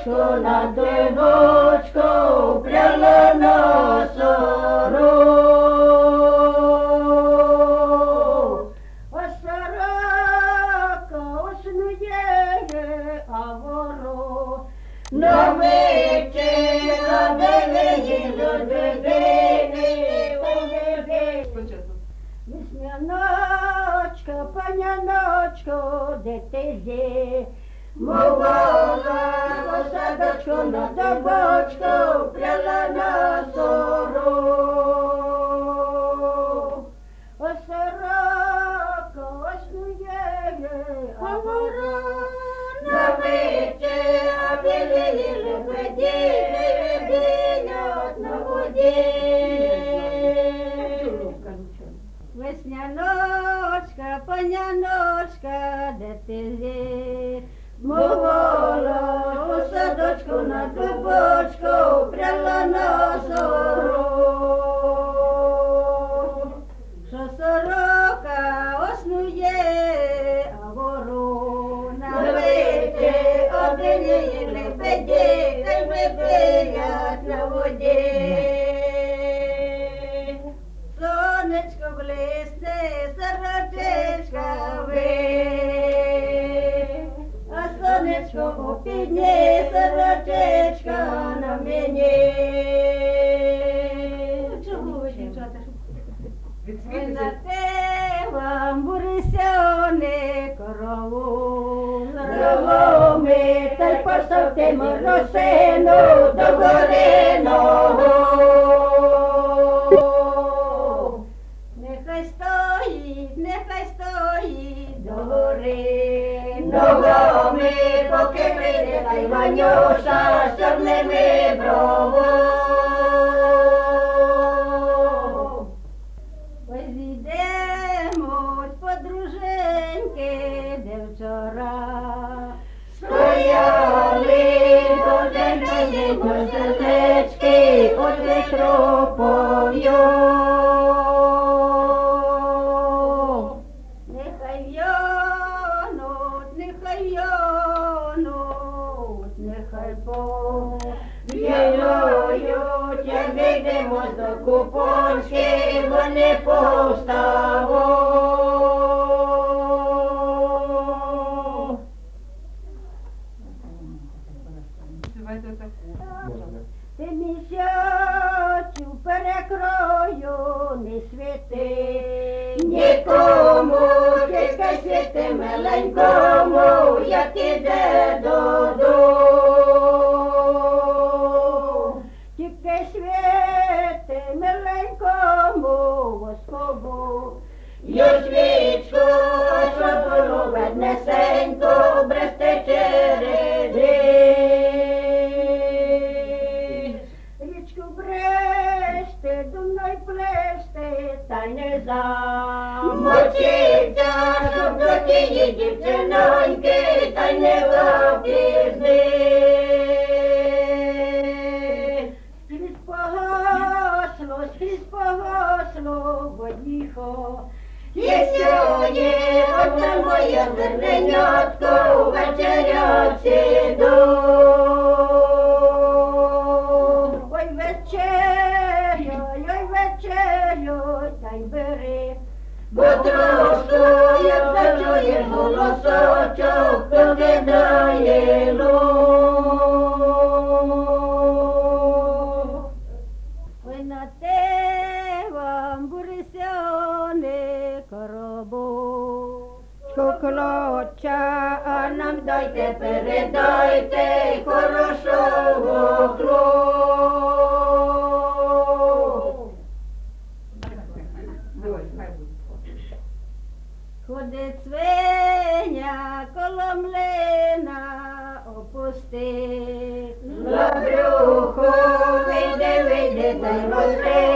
садочку на дивочку пряла на сору. Осарака оснує, а воро на вечера дев'їло дивини. Весняночко, паняночко, де ти є? Мовала по садочку на дивочку пряла на сору. Осарака оснує, а воро на вечера білі лебеді лебеденять на воді. Весняночка, паняночка, де ти є? Мовила у садочку на дубочку пряла на сору. Що сорока оснує, а ворона вийде, обілі лебеді, хай лебедять на воді. Сонечко блисне, сорочечка ви, а сонечко у підні, сорочечка на мені. Чого ви, дівчата? Ой, на те вам бурисяне корову, коровами, та й поставте моросину до гореного. Нехай стоїть до гори ногами, поки прийде та й Ванюша з чорними бровами. Ой, зійдемось, подруженьки, де вчора стояли боженьки, сердечки, от вітропов'ю. Нехай пов'яють, як вийдемо до Купонських, вони повставу. Ти місяцю перекрою не світи нікому, тільки світи миленькому, як іде додому. Тільки світи миленькому воскову, й свічку, що було веднесенько, брести через річку брести, думно й плести, та й не замочиться, щоб до тієї дівчиноньки, та й не вопізни. Скрізь погасло водіхо, єсьоє, одне моє зерненятко, вечерять сіду. Ой, вечерю, та й бери, бо трошку, як зачуєш голосочок, покидає луг. Ой, на те вам бурисяне коробочко клоча, а нам дайте, передайте хорошого хлопця. Ходить свиня коло млина, опусти на брюхо, вийде, та й розри.